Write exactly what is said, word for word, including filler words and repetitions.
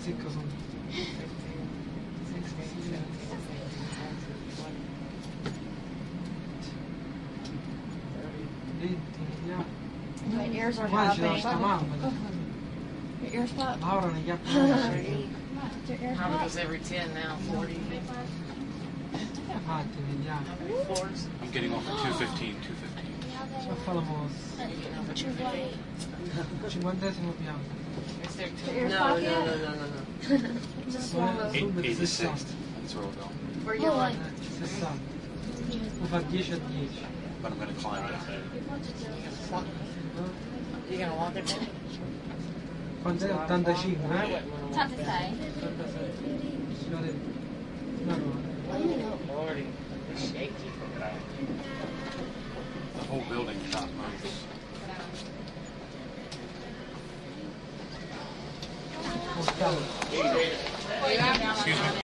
Zicca sono. venti, vediamo. My ears are Qua ce l'ho sta popping. mamma. Your ears pop? Laura negli appi. Your ears Probably pop? goes every ten now, forty. Infatti, vediamo. How many floors? I'm getting off at two fifteen, two fifteen. Ci fa la mossa. Cinquantesimo piano. Is there Your two? ears No, pop no, yet? no, no, no, no. Just swallow. Eight- Subito eighty-sixth. That's where we're going. Where you on? sessanta. Mi fa dieci a dieci. But I'm going to climb down. You gonna walk it down? Quant'è? ottantacinque, eh? ottantasei. Signore, no, no. Lordy, it's shaky. The whole building shot moves. Ottavo. Excuse me.